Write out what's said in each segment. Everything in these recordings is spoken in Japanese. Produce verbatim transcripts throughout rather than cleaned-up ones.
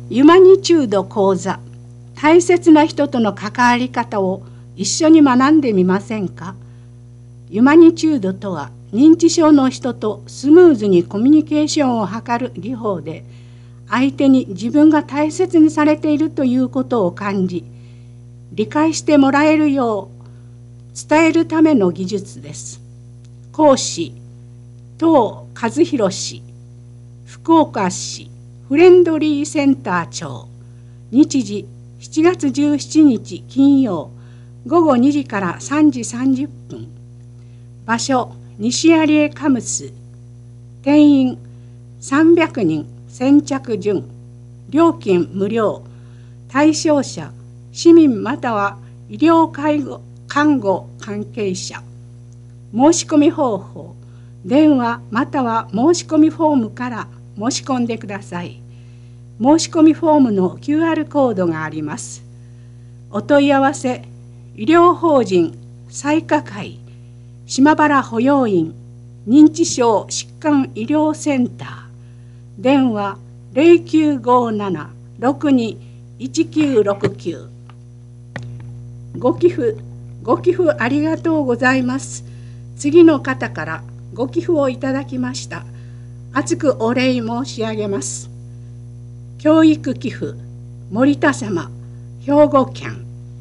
ユマニチュード講座、大切な人との関わり方を一緒に学んでみませんか。ユマニチュードとは、認知症の人とスムーズにコミュニケーションを図る技法で、相手に自分が大切にされているということを感じ、理解してもらえるよう伝えるための技術です。講師、東和弘氏、福岡市フレンドリーセンター長。日時しちがつじゅうしちにち金曜ごごにじからさんじさんじゅっぷん。場所、西有江カムス。定員さんびゃくにん、先着順。料金無料。対象者、市民または医療介護看護関係者。申し込み方法、電話または申し込みフォームから申し込んでください。申し込みフォームの キューアール コードがあります。お問い合わせ、医療法人彩華会島原保養院認知症疾患医療センター。電話 ゼロきゅうごなな ろくに いちきゅうろくきゅう。ご寄付、ご寄付ありがとうございます。次の方からご寄付をいただきました。厚くお礼申し上げます。教育寄付、森田様、兵庫県。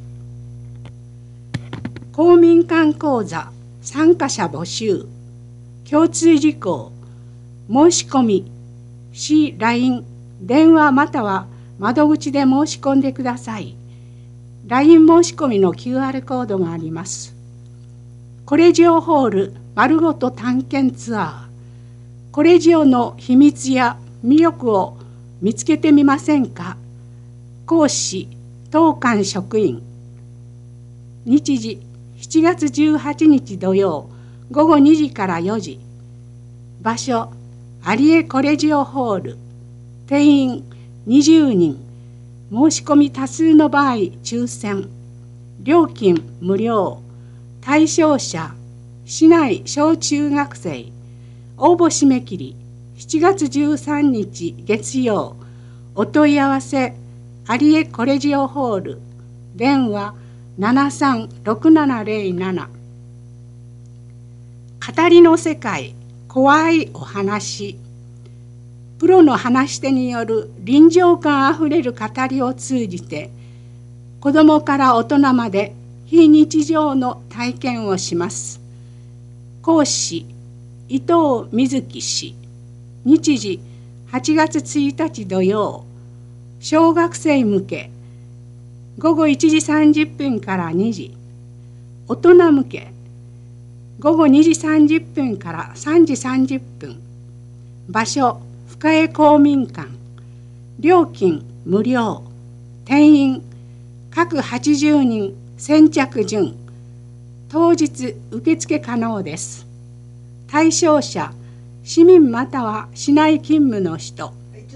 公民館講座、参加者募集。共通事項、申し込み、市 ライン、電話または窓口で申し込んでください。ライン 申し込みの キューアール コードがあります。コレジオホール丸ごと探検ツアー。コレジオの秘密や魅力を見つけてみませんか。講師、当館職員。日時しちがつじゅうはちにち土曜ごごにじからよじ。場所、有江コレジオホール。定員にじゅうにん。申し込み多数の場合抽選。料金無料。対象者、市内小中学生。応募締め切りしちがつじゅうさんにち月曜。お問い合わせ、有江コレジオホール。電話ななさんろくななゼロなな。語りの世界、怖いお話。プロの話し手による臨場感あふれる語りを通じて、子どもから大人まで非日常の体験をします。講師、伊藤瑞希氏。日時はちがつついたち土曜。小学生向け。ごごいちじさんじゅっぷんからにじ。大人向け。ごごにじさんじゅっぷんからさんじさんじゅっぷん。場所、深江公民館。料金無料。定員各はちじゅうにん、先着順。当日受付可能です。対象者、市民または市内勤務の人。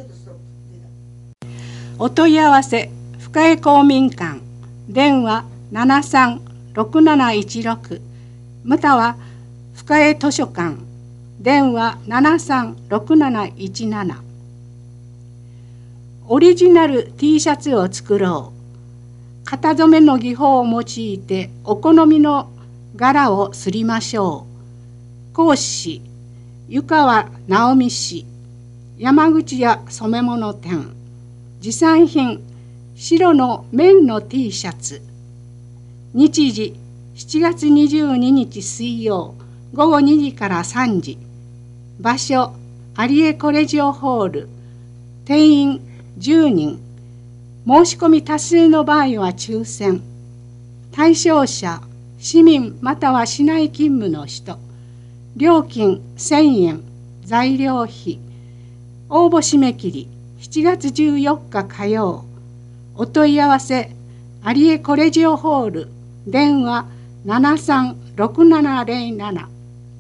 お問い合わせ、深江公民館。電話ななさんろくなないちろく。または深江図書館。電話ななさんろくなないちなな。オリジナル T シャツを作ろう。型染めの技法を用いてお好みの柄をすりましょう。講師、湯川直美氏。山口屋染物店。持参品、白の綿の T シャツ。日時しちがつにじゅうににち水曜ごごにじからさんじ。場所、有江コレジオホール。定員じゅうにん。申し込み多数の場合は抽選。対象者、市民または市内勤務の人。料金せんえん。材料費。応募締め切りしちがつじゅうよっか火曜。お問い合わせ、有江コレジオホール。電話ななさんろくななゼロなな。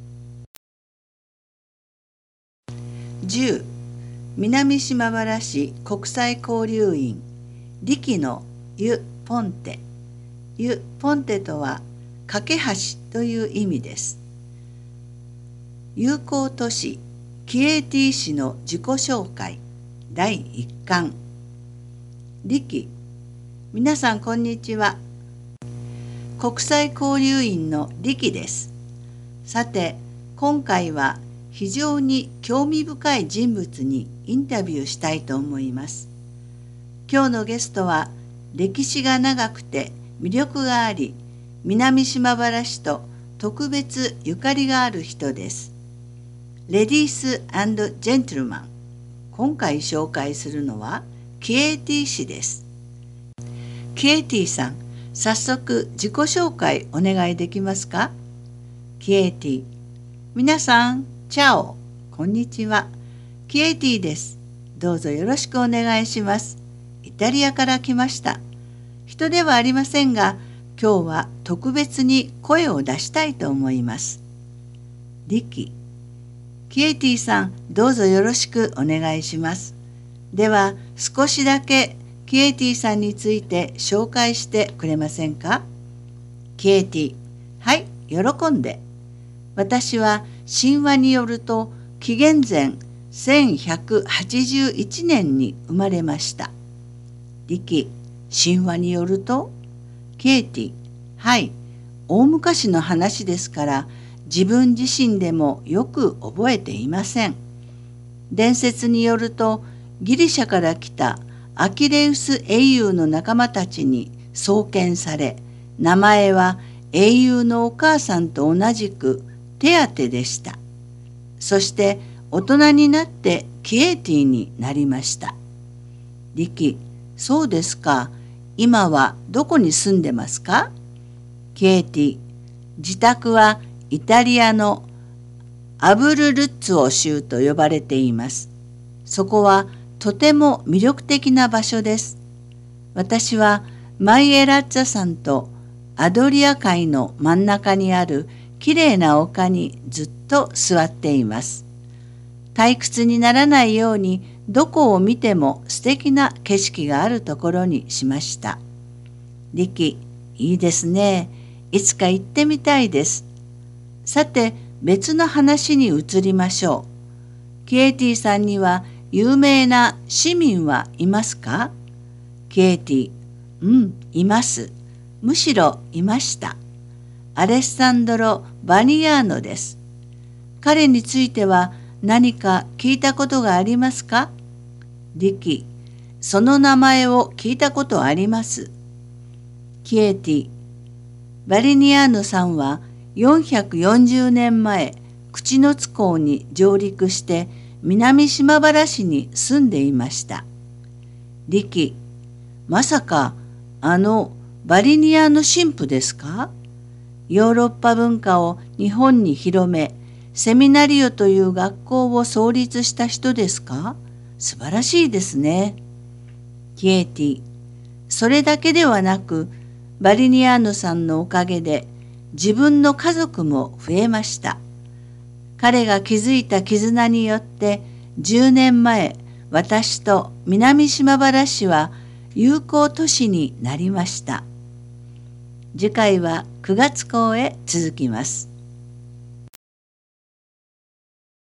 じゅう南島原市国際交流員力の湯ポンテ。湯ポンテとは架け橋という意味です。友好都市キエーティ市の自己紹介だいいっかん。 リキ。皆さんこんにちは。国際交流員のリキです。さて、今回は非常に興味深い人物にインタビューしたいと思います。今日のゲストは歴史が長くて魅力があり、南島原市と特別ゆかりがある人です。レディース&ジェントルマン。今回紹介するのはキエティ氏です。キエティさん、早速自己紹介お願いできますか？キエティ。皆さん、チャオ。こんにちは。キエティです。どうぞよろしくお願いします。イタリアから来ました。人ではありませんが、今日は特別に声を出したいと思います。リキ。キエティさん、どうぞよろしくお願いします。では、少しだけキエティさんについて紹介してくれませんか？キエティ。はい、喜んで。私は神話によると紀元前せんひゃくはちじゅういちねんに生まれました。リキ。神話によると？キエティ。はい、大昔の話ですから自分自身でもよく覚えていません。伝説によるとギリシャから来たアキレウス英雄の仲間たちに創建され、名前は英雄のお母さんと同じくテアテでした。そして大人になってキエティになりました。リキ。そうですか。今はどこに住んでますか？キエティ。自宅はイタリアのアブルルッツォ州と呼ばれています。そこはとても魅力的な場所です。私はマイエラッツァ山とアドリア海の真ん中にあるきれいな丘にずっと座っています。退屈にならないようにどこを見ても素敵な景色があるところにしました。リキ。いいですね。いつか行ってみたいです。さて、別の話に移りましょう。キエティさんには有名な市民はいますか？キエティ。うん、います。むしろいました。アレッサンドロ・バニアーノです。彼については何か聞いたことがありますか？リキ。その名前を聞いたことあります。キエティ。バリニアーノさんはよんひゃくよんじゅうねんまえ、口之津港に上陸して南島原市に住んでいました。リキ。まさかあのバリニアーノ神父ですか？ヨーロッパ文化を日本に広め、セミナリオという学校を創立した人ですか？素晴らしいですね。キエティ。それだけではなく、バリニアーノさんのおかげで自分の家族も増えました。彼が築いた絆によってじゅうねんまえ、私と南島原市は友好都市になりました。次回はくがつ号へ続きます。